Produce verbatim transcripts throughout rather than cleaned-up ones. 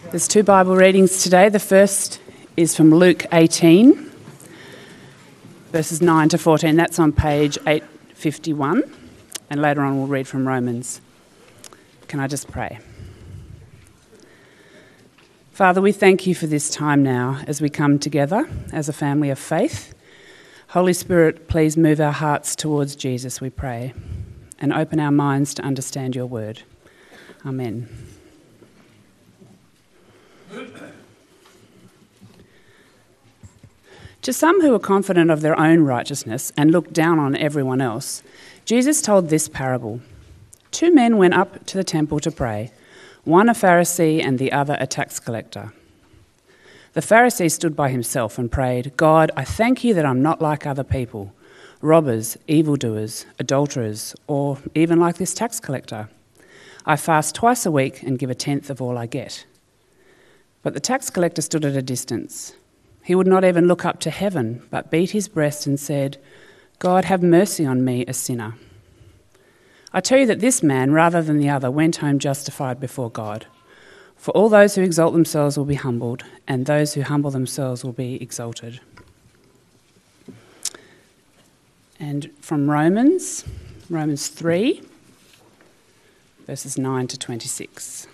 There's two Bible readings today. The first is from Luke eighteen, verses nine to fourteen. That's on page eight fifty-one. And later on we'll read from Romans. Can I just pray? Father, we thank you for this time now as we come together as a family of faith. Holy Spirit, please move our hearts towards Jesus, we pray, and open our minds to understand your word. Amen. To some who are confident of their own righteousness and look down on everyone else, Jesus told this parable. Two men went up to the temple to pray, one a Pharisee and the other a tax collector. The Pharisee stood by himself and prayed, God, I thank you that I'm not like other people, robbers, evildoers, adulterers, or even like this tax collector. I fast twice a week and give a tenth of all I get. But the tax collector stood at a distance. He would not even look up to heaven, but beat his breast and said, God, have mercy on me, a sinner. I tell you that this man, rather than the other, went home justified before God. For all those who exalt themselves will be humbled, and those who humble themselves will be exalted. And from Romans, Romans three, verses nine to twenty-six.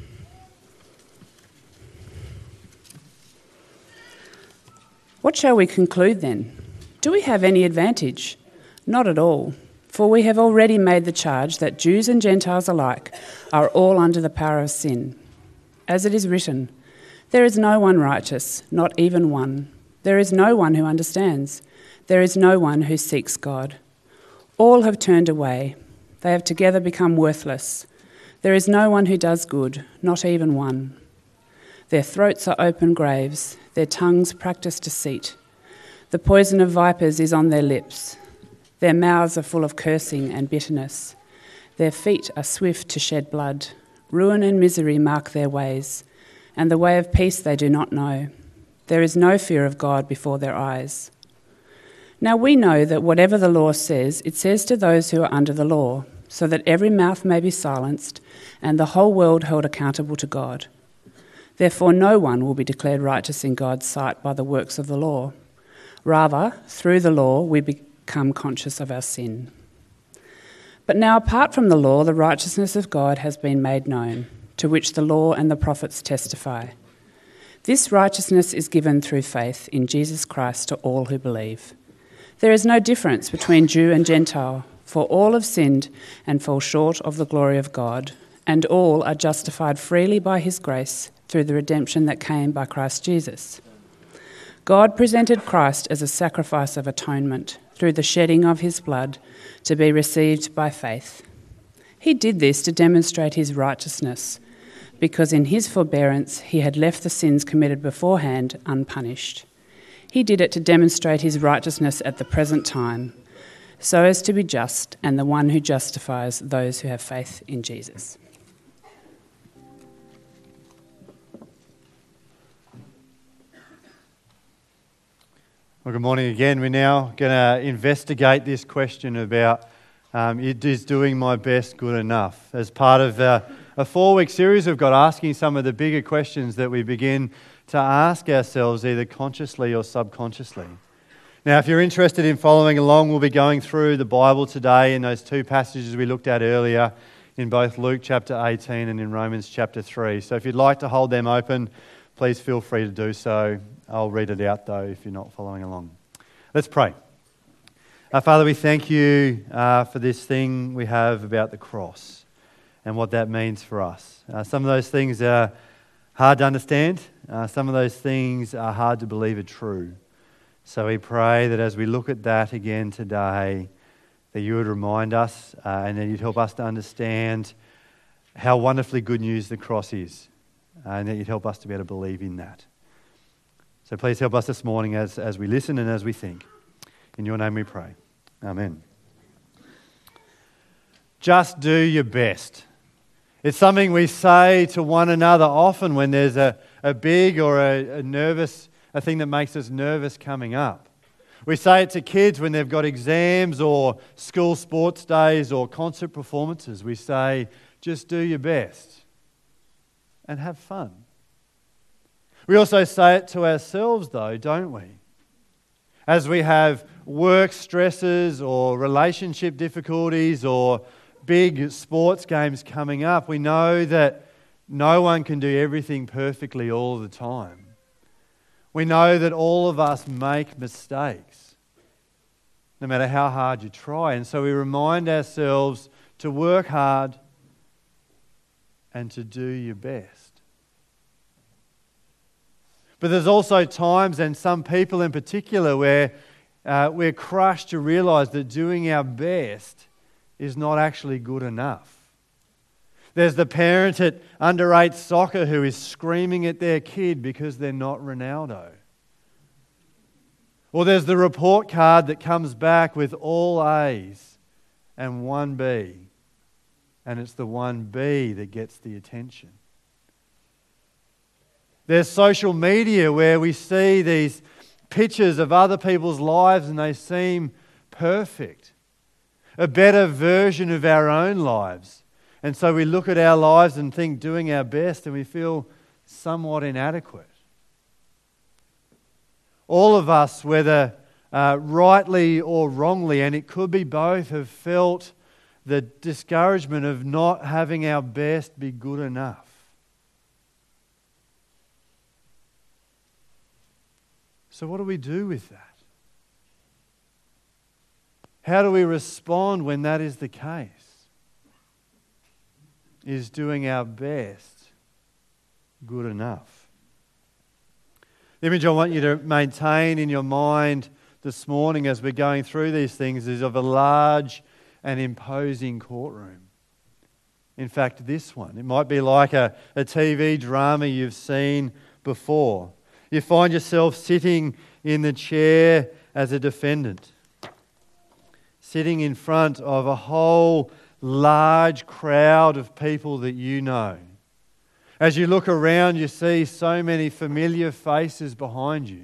What shall we conclude then? Do we have any advantage? Not at all, for we have already made the charge that Jews and Gentiles alike are all under the power of sin. As it is written, there is no one righteous, not even one. There is no one who understands. There is no one who seeks God. All have turned away. They have together become worthless. There is no one who does good, not even one. Their throats are open graves. Their tongues practice deceit. The poison of vipers is on their lips. Their mouths are full of cursing and bitterness. Their feet are swift to shed blood. Ruin and misery mark their ways, and the way of peace they do not know. There is no fear of God before their eyes. Now we know that whatever the law says, it says to those who are under the law, so that every mouth may be silenced, and the whole world held accountable to God. Therefore no one will be declared righteous in God's sight by the works of the law. Rather, through the law we become conscious of our sin. But now apart from the law, the righteousness of God has been made known, to which the law and the prophets testify. This righteousness is given through faith in Jesus Christ to all who believe. There is no difference between Jew and Gentile, for all have sinned and fall short of the glory of God, and all are justified freely by his grace through the redemption that came by Christ Jesus. God presented Christ as a sacrifice of atonement through the shedding of his blood to be received by faith. He did this to demonstrate his righteousness, because in his forbearance he had left the sins committed beforehand unpunished. He did it to demonstrate his righteousness at the present time, so as to be just and the one who justifies those who have faith in Jesus. Well, good morning again. We're now going to investigate this question about um, is doing my best good enough? As part of uh, a four-week series we've got asking some of the bigger questions that we begin to ask ourselves either consciously or subconsciously. Now, if you're interested in following along, we'll be going through the Bible today in those two passages we looked at earlier in both Luke chapter eighteen and in Romans chapter three. So if you'd like to hold them open, please feel free to do so. I'll read it out, though, if you're not following along. Let's pray. Uh, Father, we thank you uh, for this thing we have about the cross and what that means for us. Uh, some of those things are hard to understand. Uh, some of those things are hard to believe are true. So we pray that as we look at that again today, that you would remind us uh, and that you'd help us to understand how wonderfully good news the cross is, uh, and that you'd help us to be able to believe in that. So please help us this morning as, as we listen and as we think. In your name we pray. Amen. Just do your best. It's something we say to one another often when there's a, a big or a, a nervous, a thing that makes us nervous coming up. We say it to kids when they've got exams or school sports days or concert performances. We say, just do your best and have fun. We also say it to ourselves, though, don't we? As we have work stresses or relationship difficulties or big sports games coming up, we know that no one can do everything perfectly all the time. We know that all of us make mistakes, no matter how hard you try. And so we remind ourselves to work hard and to do your best. But there's also times, and some people in particular, where uh, we're crushed to realise that doing our best is not actually good enough. There's the parent at under eight soccer who is screaming at their kid because they're not Ronaldo. Or there's the report card that comes back with all A's and one B. And it's the one B that gets the attention. There's social media where we see these pictures of other people's lives and they seem perfect. A better version of our own lives. And so we look at our lives and think doing our best and we feel somewhat inadequate. All of us, whether uh, rightly or wrongly, and it could be both, have felt the discouragement of not having our best be good enough. So what do we do with that? How do we respond when that is the case? Is doing our best good enough? The image I want you to maintain in your mind this morning as we're going through these things is of a large and imposing courtroom. In fact, this one. It might be like a, a T V drama you've seen before. You find yourself sitting in the chair as a defendant, sitting in front of a whole large crowd of people that you know. As you look around, you see so many familiar faces behind you.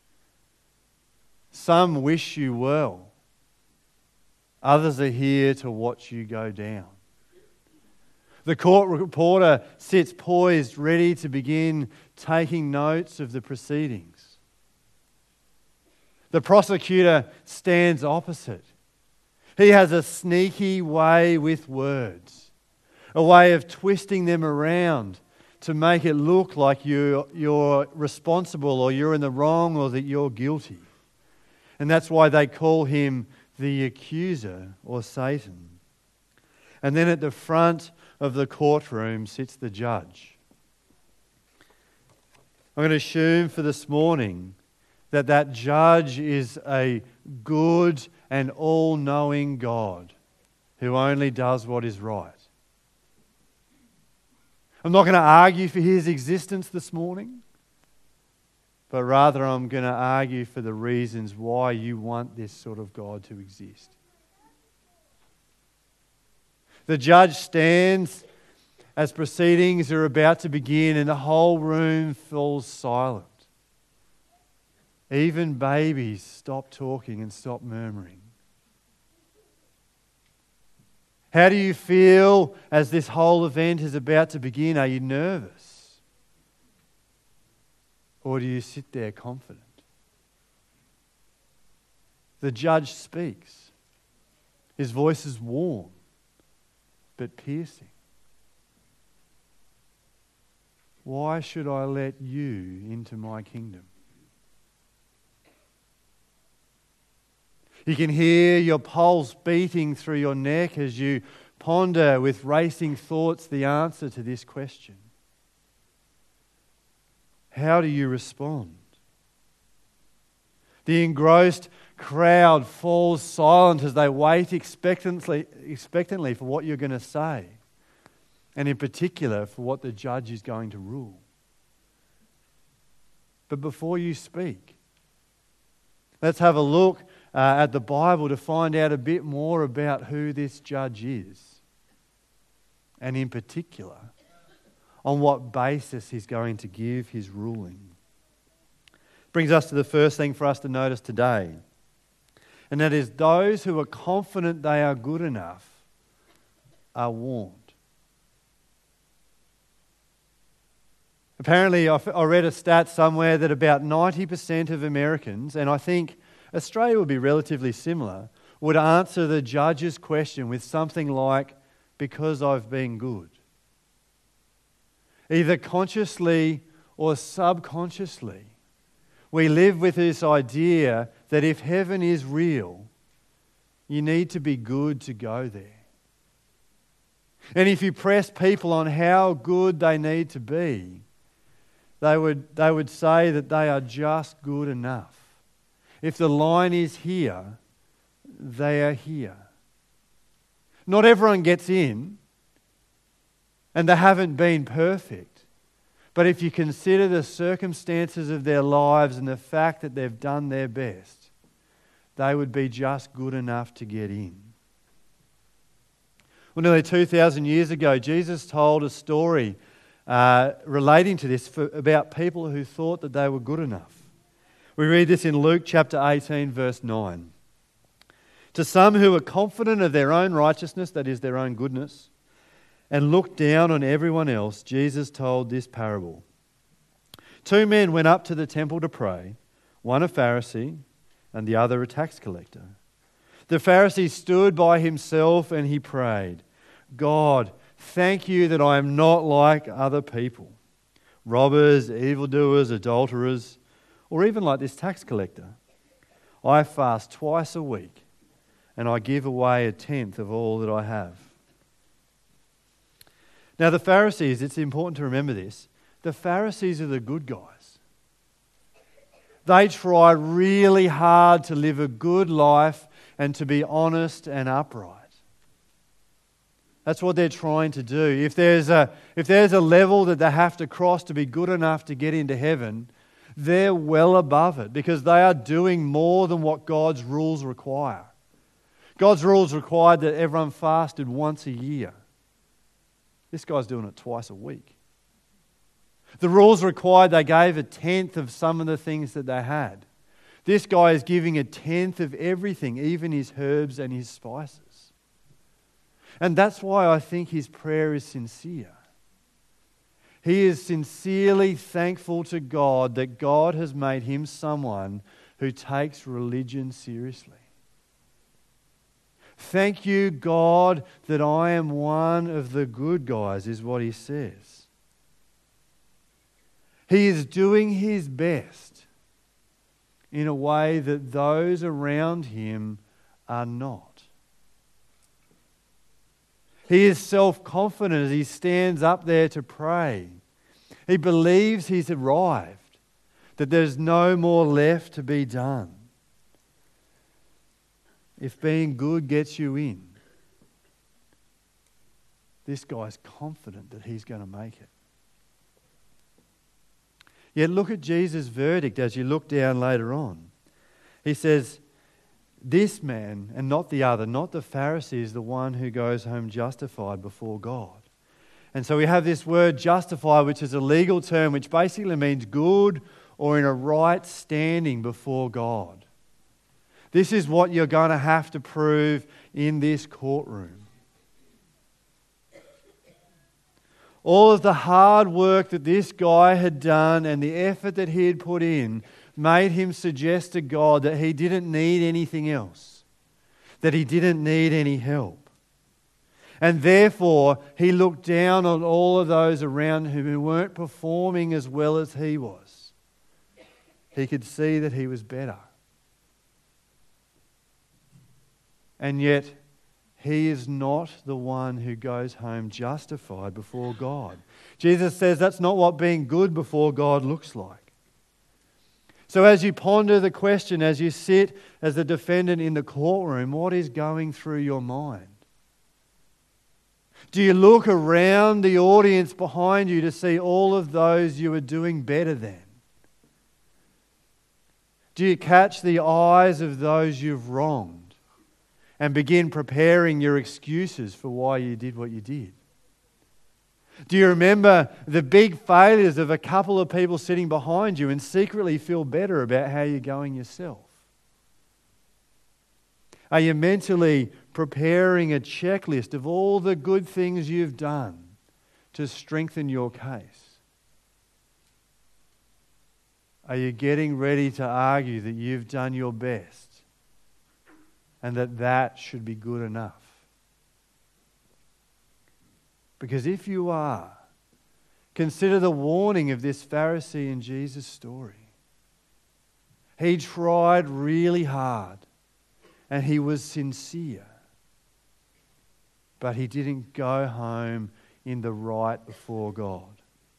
Some wish you well. Others are here to watch you go down. The court reporter sits poised, ready to begin taking notes of the proceedings. The prosecutor stands opposite. He has a sneaky way with words, a way of twisting them around to make it look like you, you're responsible or you're in the wrong or that you're guilty. And that's why they call him the accuser or Satan. And then at the front of the courtroom sits the judge. I'm going to assume for this morning that that judge is a good and all-knowing God who only does what is right. I'm not going to argue for his existence this morning, but rather I'm going to argue for the reasons why you want this sort of God to exist. The judge stands as proceedings are about to begin and the whole room falls silent. Even babies stop talking and stop murmuring. How do you feel as this whole event is about to begin? Are you nervous? Or do you sit there confident? The judge speaks. His voice is warm, but piercing. Why should I let you into my kingdom? You can hear your pulse beating through your neck as you ponder with racing thoughts the answer to this question. How do you respond? The engrossed crowd falls silent as they wait expectantly, expectantly for what you're going to say, and in particular for what the judge is going to rule. But before you speak, let's have a look uh, at the Bible to find out a bit more about who this judge is, and in particular, on what basis he's going to give his ruling. Brings us to the first thing for us to notice today, and that is those who are confident they are good enough are warned. Apparently, I read a stat somewhere that about ninety percent of Americans, and I think Australia would be relatively similar, would answer the judge's question with something like, because I've been good. Either consciously or subconsciously, we live with this idea that if heaven is real, you need to be good to go there. And if you press people on how good they need to be, they would, they would say that they are just good enough. If the line is here, they are here. Not everyone gets in, and they haven't been perfect. But if you consider the circumstances of their lives and the fact that they've done their best, they would be just good enough to get in. Well, nearly two thousand years ago, Jesus told a story uh, relating to this for, about people who thought that they were good enough. We read this in Luke chapter eighteen, verse nine. To some who were confident of their own righteousness, that is their own goodness, and looked down on everyone else, Jesus told this parable. Two men went up to the temple to pray, one a Pharisee and the other a tax collector. The Pharisee stood by himself and he prayed, God, thank you that I am not like other people, robbers, evildoers, adulterers, or even like this tax collector. I fast twice a week and I give away a tenth of all that I have. Now the Pharisees, it's important to remember this, the Pharisees are the good guys. They try really hard to live a good life and to be honest and upright. That's what they're trying to do. If there's a, if there's a level that they have to cross to be good enough to get into heaven, they're well above it because they are doing more than what God's rules require. God's rules required that everyone fasted once a year. This guy's doing it twice a week. The rules required they gave a tenth of some of the things that they had. This guy is giving a tenth of everything, even his herbs and his spices. And that's why I think his prayer is sincere. He is sincerely thankful to God that God has made him someone who takes religion seriously. Thank you, God, that I am one of the good guys, is what he says. He is doing his best in a way that those around him are not. He is self-confident as he stands up there to pray. He believes he's arrived, that there's no more left to be done. If being good gets you in, this guy's confident that he's going to make it. Yet look at Jesus' verdict as you look down later on. He says, this man and not the other, not the Pharisee, is the one who goes home justified before God. And so we have this word justify, which is a legal term which basically means good or in a right standing before God. This is what you're going to have to prove in this courtroom. All of the hard work that this guy had done and the effort that he had put in made him suggest to God that he didn't need anything else, that he didn't need any help. And therefore, he looked down on all of those around him who weren't performing as well as he was. He could see that he was better. And yet, he is not the one who goes home justified before God. Jesus says that's not what being good before God looks like. So as you ponder the question, as you sit as the defendant in the courtroom, what is going through your mind? Do you look around the audience behind you to see all of those you are doing better than? Do you catch the eyes of those you've wronged and begin preparing your excuses for why you did what you did? Do you remember the big failures of a couple of people sitting behind you and secretly feel better about how you're going yourself? Are you mentally preparing a checklist of all the good things you've done to strengthen your case? Are you getting ready to argue that you've done your best and that that should be good enough? Because if you are, consider the warning of this Pharisee in Jesus' story. He tried really hard and he was sincere, but he didn't go home in the right before God.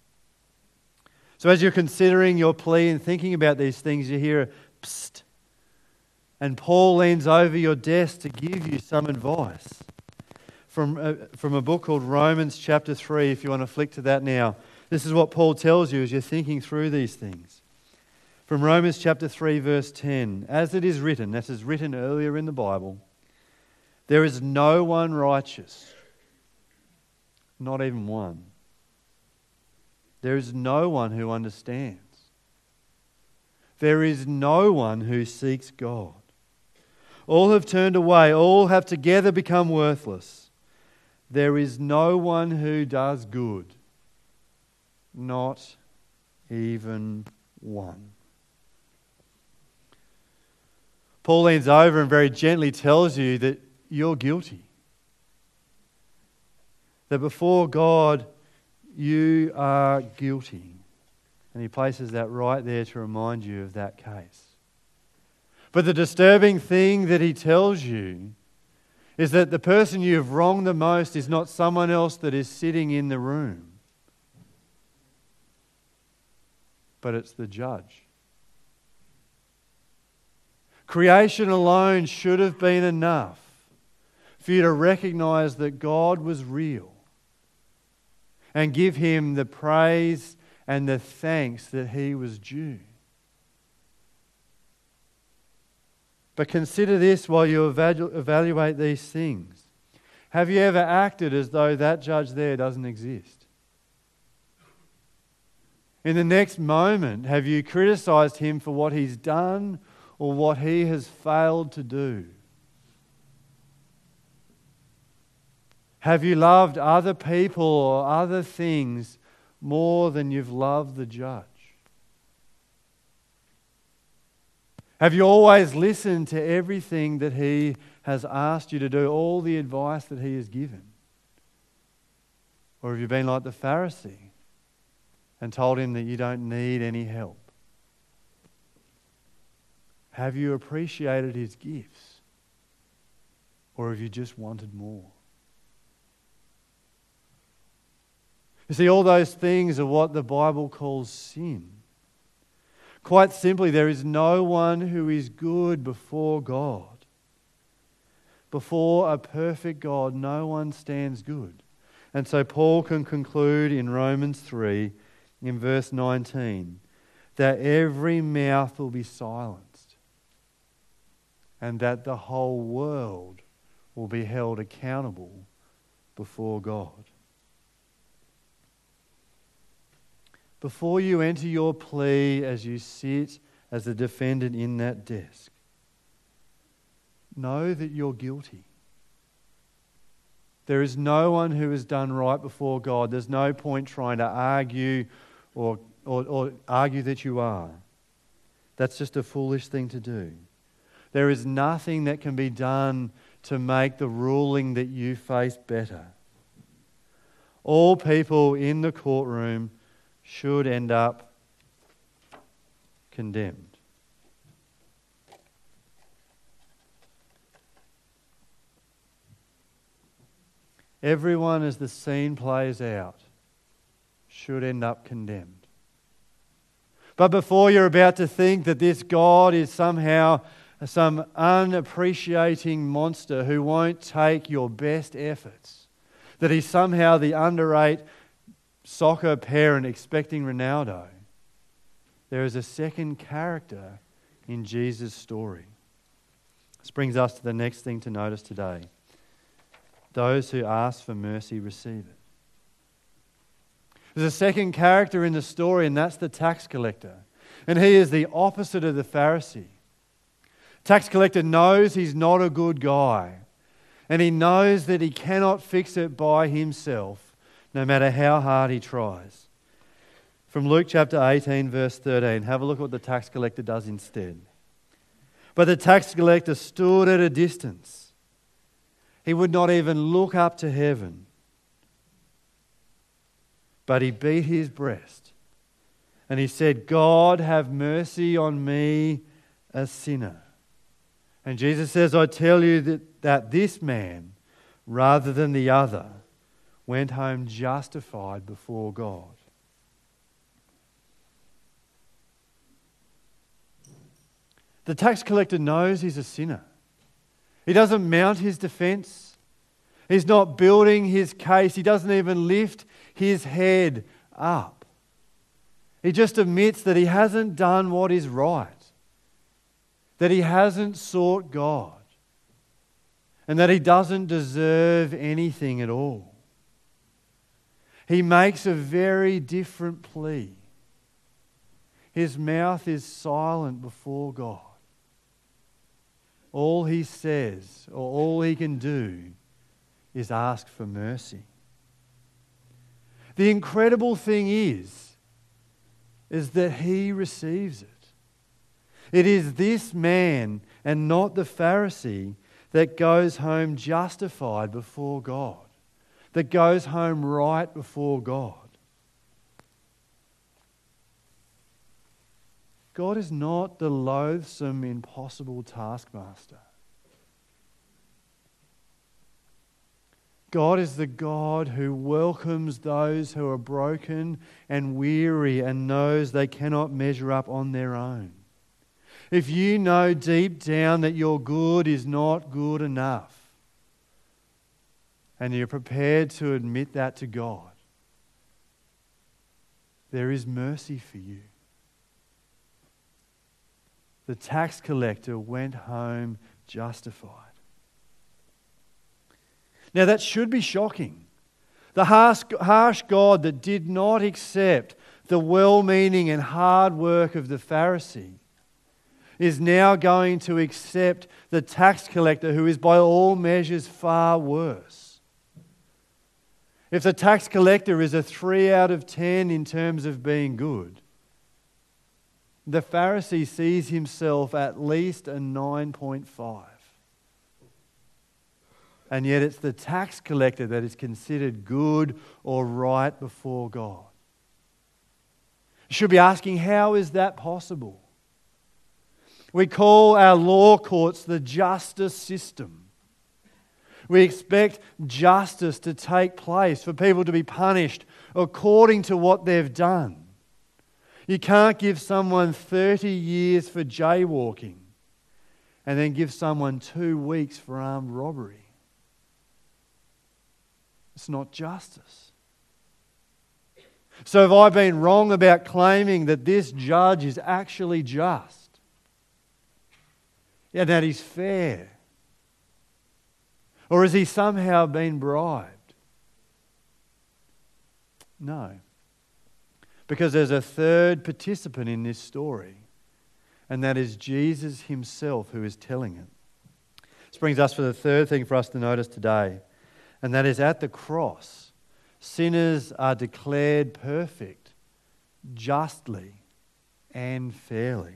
So as you're considering your plea and thinking about these things, you hear a psst, and Paul leans over your desk to give you some advice from a, from a book called Romans chapter three, if you want to flick to that now. This is what Paul tells you as you're thinking through these things. From Romans chapter three, verse ten, as it is written, that is written earlier in the Bible, there is no one righteous, not even one. There is no one who understands. There is no one who seeks God. All have turned away. All have together become worthless. There is no one who does good. Not even one. Paul leans over and very gently tells you that you're guilty. That before God, you are guilty. And he places that right there to remind you of that case. But the disturbing thing that he tells you is that the person you have wronged the most is not someone else that is sitting in the room, but it's the judge. Creation alone should have been enough for you to recognize that God was real and give him the praise and the thanks that he was due. But consider this while you evalu- evaluate these things. Have you ever acted as though that judge there doesn't exist? In the next moment, have you criticized him for what he's done or what he has failed to do? Have you loved other people or other things more than you've loved the judge? Have you always listened to everything that he has asked you to do, all the advice that he has given? Or have you been like the Pharisee and told him that you don't need any help? Have you appreciated his gifts? Or have you just wanted more? You see, all those things are what the Bible calls sin. Quite simply, there is no one who is good before God. Before a perfect God, no one stands good. And so Paul can conclude in Romans three, in verse nineteen, that every mouth will be silenced and that the whole world will be held accountable before God. Before you enter your plea as you sit as a defendant in that desk, know that you're guilty. There is no one who has done right before God. There's no point trying to argue or, or, or argue that you are. That's just a foolish thing to do. There is nothing that can be done to make the ruling that you face better. All people in the courtroom should end up condemned. Everyone, as the scene plays out, should end up condemned. But before you're about to think that this God is somehow some unappreciating monster who won't take your best efforts, that he's somehow the under-eight soccer parent expecting Ronaldo, there is a second character in Jesus' story. This brings us to the next thing to notice today. Those who ask for mercy receive it. There's a second character in the story, and that's the tax collector. And he is the opposite of the Pharisee. Tax collector knows he's not a good guy, and he knows that he cannot fix it by himself, no matter how hard he tries. From Luke chapter eighteen, verse thirteen. Have a look at what the tax collector does instead. But the tax collector stood at a distance. He would not even look up to heaven. But he beat his breast and he said, God, have mercy on me, a sinner. And Jesus says, I tell you that, that this man, rather than the other, went home justified before God. The tax collector knows he's a sinner. He doesn't mount his defense. He's not building his case. He doesn't even lift his head up. He just admits that he hasn't done what is right, that he hasn't sought God, and that he doesn't deserve anything at all. He makes a very different plea. His mouth is silent before God. All he says, or all he can do, is ask for mercy. The incredible thing is, is that he receives it. It is this man and not the Pharisee that goes home justified before God, that goes home right before God. God is not the loathsome, impossible taskmaster. God is the God who welcomes those who are broken and weary and knows they cannot measure up on their own. If you know deep down that your good is not good enough, and you're prepared to admit that to God, there is mercy for you. The tax collector went home justified. Now that should be shocking. The harsh, harsh God that did not accept the well-meaning and hard work of the Pharisee is now going to accept the tax collector, who is by all measures far worse. If the tax collector is a three out of ten in terms of being good, the Pharisee sees himself at least a nine point five. And yet it's the tax collector that is considered good or right before God. You should be asking, how is that possible? We call our law courts the justice system. We expect justice to take place, for people to be punished according to what they've done. You can't give someone thirty years for jaywalking and then give someone two weeks for armed robbery. It's not justice. So have I been wrong about claiming that this judge is actually just? Yeah, that he's fair? Or has he somehow been bribed? No. Because there's a third participant in this story, and that is Jesus himself who is telling it. This brings us to the third thing for us to notice today, and that is at the cross, sinners are declared perfect, justly and fairly.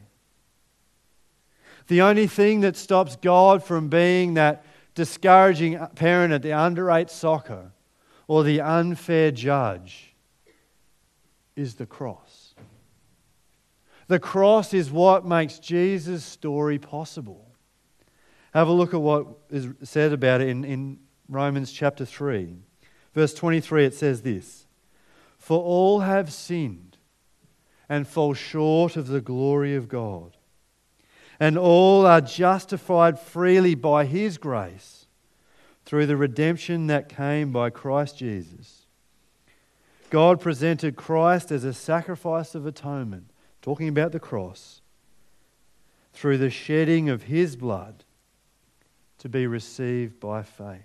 The only thing that stops God from being that discouraging parent at the under eight soccer or the unfair judge is the cross. The cross is what makes Jesus' story possible. Have a look at what is said about it in, in Romans chapter three. Verse twenty-three, it says this: For all have sinned and fall short of the glory of God, and all are justified freely by His grace through the redemption that came by Christ Jesus. God presented Christ as a sacrifice of atonement, talking about the cross, through the shedding of His blood to be received by faith.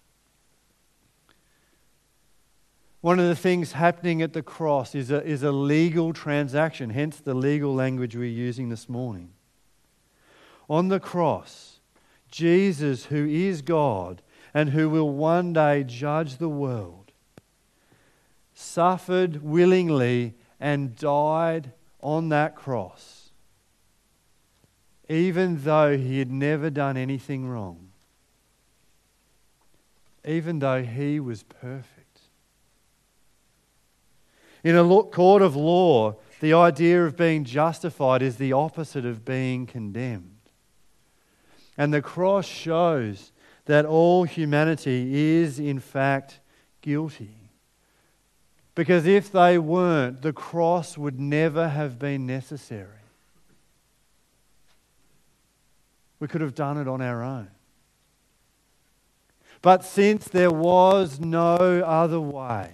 One of the things happening at the cross is a, is a legal transaction, hence the legal language we're using this morning. On the cross, Jesus, who is God and who will one day judge the world, suffered willingly and died on that cross, even though he had never done anything wrong, even though he was perfect. In a court of law, the idea of being justified is the opposite of being condemned. And the cross shows that all humanity is in fact guilty. Because if they weren't, the cross would never have been necessary. We could have done it on our own. But since there was no other way,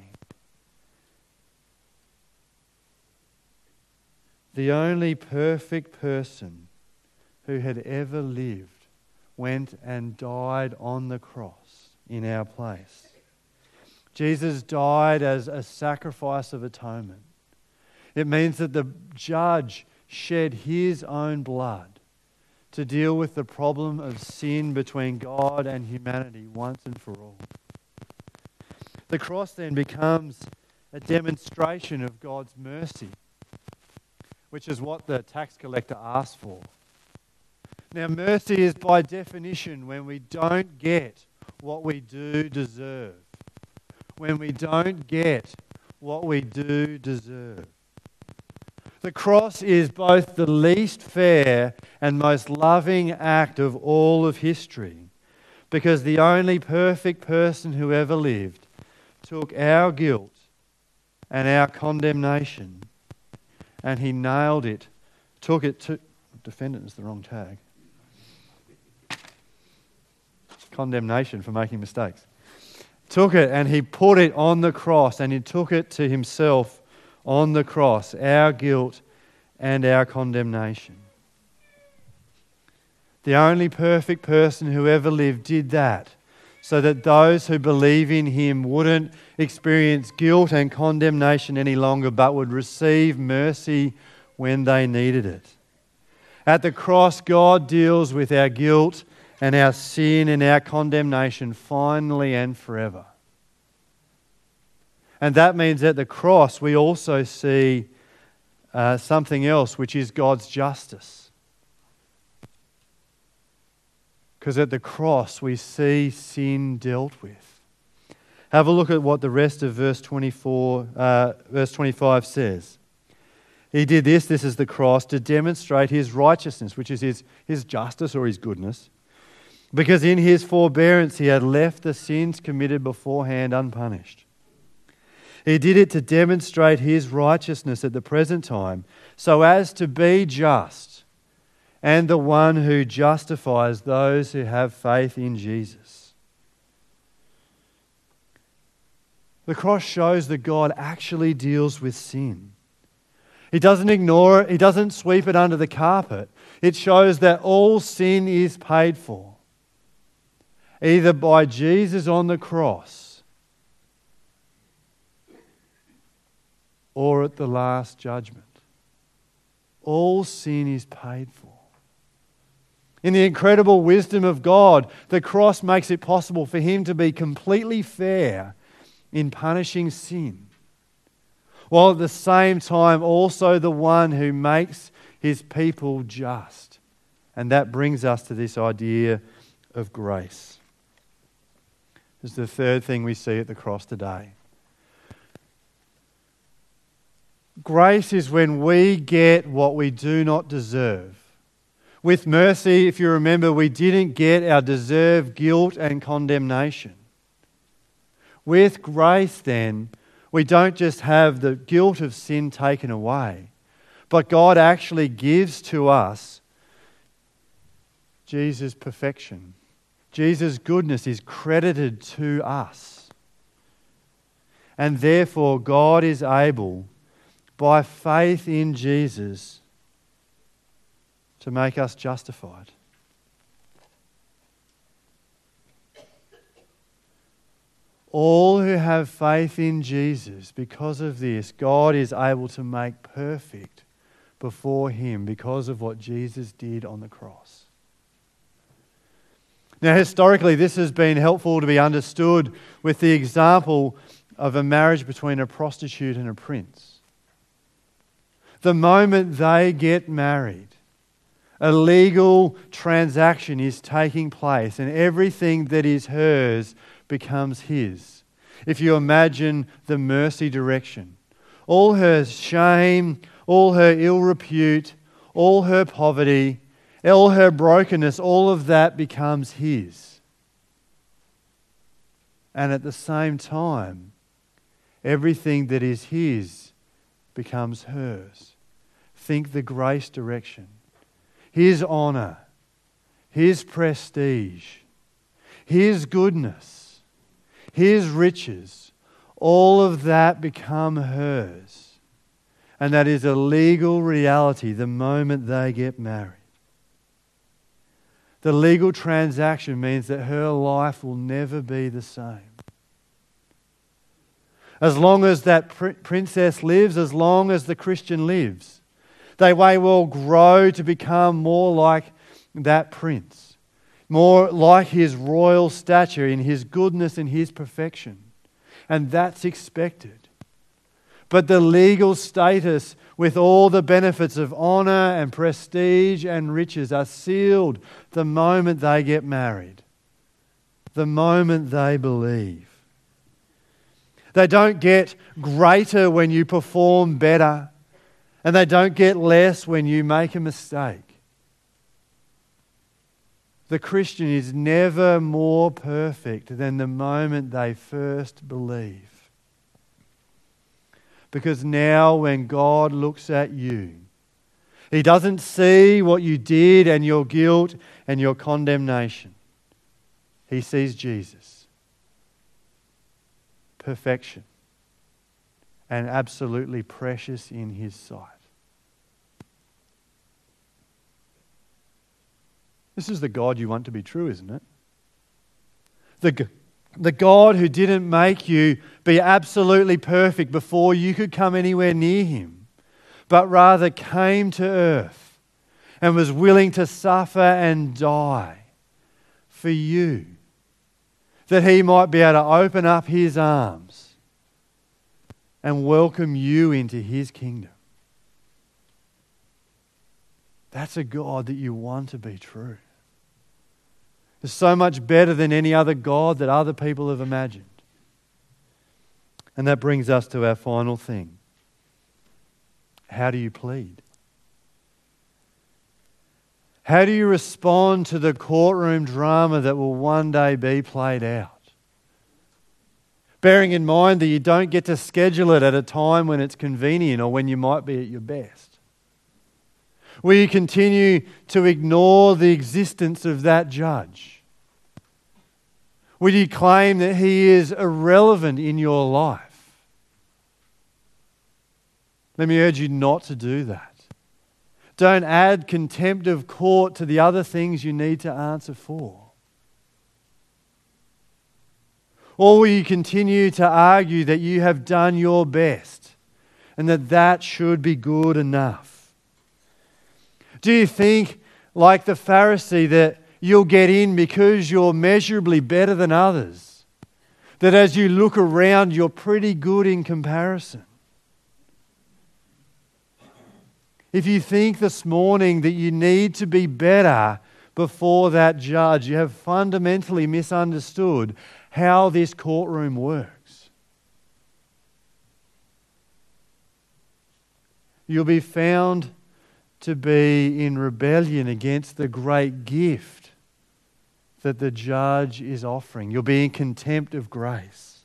the only perfect person who had ever lived went and died on the cross in our place. Jesus died as a sacrifice of atonement. It means that the judge shed his own blood to deal with the problem of sin between God and humanity once and for all. The cross then becomes a demonstration of God's mercy, which is what the tax collector asked for. Now, mercy is by definition when we don't get what we do deserve. When we don't get what we do deserve. The cross is both the least fair and most loving act of all of history, because the only perfect person who ever lived took our guilt and our condemnation and he nailed it, took it to... Defendant is the wrong tag. Condemnation for making mistakes. Took it and he put it on the cross, and he took it to himself on the cross, our guilt and our condemnation. The only perfect person who ever lived did that, so that those who believe in him wouldn't experience guilt and condemnation any longer, but would receive mercy when they needed it. At the cross, God deals with our guilt and our sin and our condemnation finally and forever. And that means at the cross we also see uh, something else, which is God's justice. Because at the cross we see sin dealt with. Have a look at what the rest of verse twenty-four, uh, verse twenty-five says. He did this, this is the cross, to demonstrate his righteousness, which is his, his justice or his goodness. Because in his forbearance he had left the sins committed beforehand unpunished. He did it to demonstrate his righteousness at the present time, so as to be just and the one who justifies those who have faith in Jesus. The cross shows that God actually deals with sin. He doesn't ignore it. He doesn't sweep it under the carpet. It shows that all sin is paid for, either by Jesus on the cross or at the last judgment. All sin is paid for. In the incredible wisdom of God, the cross makes it possible for him to be completely fair in punishing sin, while at the same time also the one who makes his people just. And that brings us to this idea of grace. This is the third thing we see at the cross today. Grace is when we get what we do not deserve. With mercy, if you remember, we didn't get our deserved guilt and condemnation. With grace, then, we don't just have the guilt of sin taken away, but God actually gives to us Jesus' perfection. Jesus' goodness is credited to us. And therefore, God is able, by faith in Jesus, to make us justified. All who have faith in Jesus, because of this, God is able to make perfect before him because of what Jesus did on the cross. Now, historically, this has been helpful to be understood with the example of a marriage between a prostitute and a prince. The moment they get married, a legal transaction is taking place and everything that is hers becomes his. If you imagine the mercy direction, all her shame, all her ill repute, all her poverty, all her brokenness, all of that becomes his. And at the same time, everything that is his becomes hers. Think the grace direction. His honour, his prestige, his goodness, his riches, all of that become hers. And that is a legal reality the moment they get married. The legal transaction means that her life will never be the same. As long as that pr- princess lives, as long as the Christian lives, they may well grow to become more like that prince, more like his royal stature in his goodness and his perfection. And that's expected. But the legal status with all the benefits of honour and prestige and riches are sealed the moment they get married, the moment they believe. They don't get greater when you perform better, and they don't get less when you make a mistake. The Christian is never more perfect than the moment they first believe. Because now when God looks at you, He doesn't see what you did and your guilt and your condemnation. He sees Jesus. Perfection. And absolutely precious in His sight. This is the God you want to be true, isn't it? The, the God who didn't make you be absolutely perfect before you could come anywhere near Him, but rather came to earth and was willing to suffer and die for you, that He might be able to open up His arms and welcome you into His kingdom. That's a God that you want to be true. It's so much better than any other God that other people have imagined. And that brings us to our final thing. How do you plead? How do you respond to the courtroom drama that will one day be played out? Bearing in mind that you don't get to schedule it at a time when it's convenient or when you might be at your best. Will you continue to ignore the existence of that judge? Will you claim that he is irrelevant in your life? Let me urge you not to do that. Don't add contempt of court to the other things you need to answer for. Or will you continue to argue that you have done your best and that that should be good enough? Do you think, like the Pharisee, that you'll get in because you're measurably better than others? That as you look around, you're pretty good in comparison? If you think this morning that you need to be better before that judge, you have fundamentally misunderstood how this courtroom works. You'll be found to be in rebellion against the great gift that the judge is offering. You'll be in contempt of grace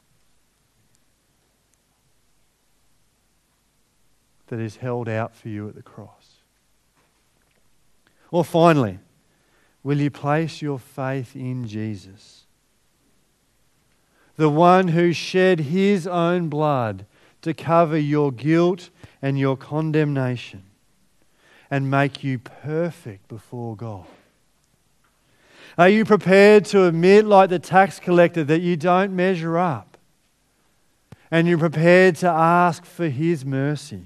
that is held out for you at the cross. Or finally, will you place your faith in Jesus, the one who shed His own blood to cover your guilt and your condemnation and make you perfect before God? Are you prepared to admit, like the tax collector, that you don't measure up? And you're prepared to ask for His mercy?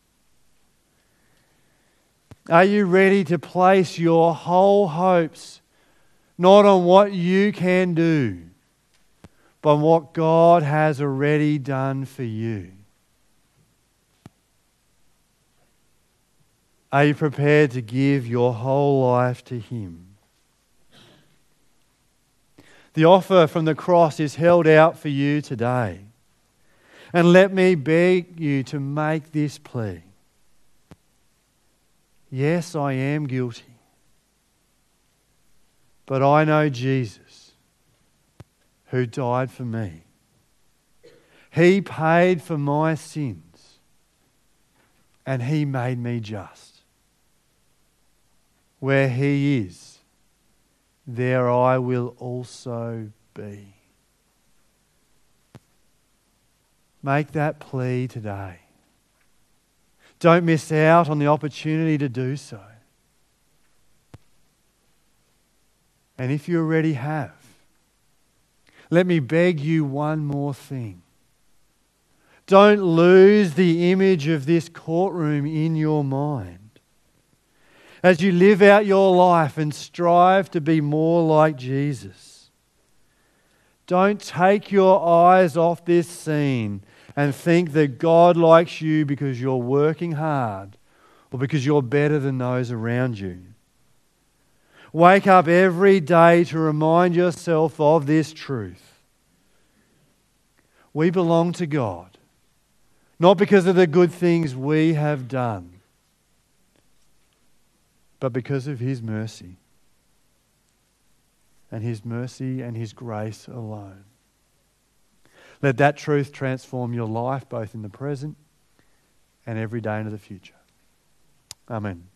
Are you ready to place your whole hopes not on what you can do, but on what God has already done for you? Are you prepared to give your whole life to Him? The offer from the cross is held out for you today. And let me beg you to make this plea. Yes, I am guilty. But I know Jesus, who died for me. He paid for my sins, and He made me just. Where He is, there I will also be. Make that plea today. Don't miss out on the opportunity to do so. And if you already have, let me beg you one more thing. Don't lose the image of this courtroom in your mind. As you live out your life and strive to be more like Jesus, don't take your eyes off this scene and think that God likes you because you're working hard or because you're better than those around you. Wake up every day to remind yourself of this truth. We belong to God, not because of the good things we have done, but because of His mercy. And His mercy and His grace alone. Let that truth transform your life both in the present and every day into the future. Amen.